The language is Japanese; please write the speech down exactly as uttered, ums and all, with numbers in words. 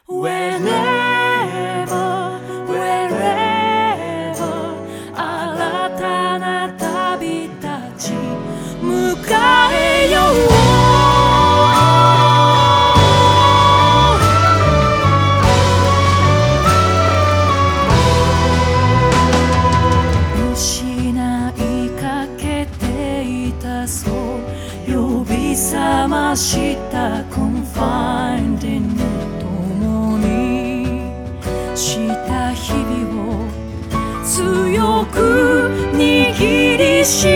Wherever, wherever 新たな旅立ち迎えようそう呼び覚ましたコンファインディング共にした日々を強く握りし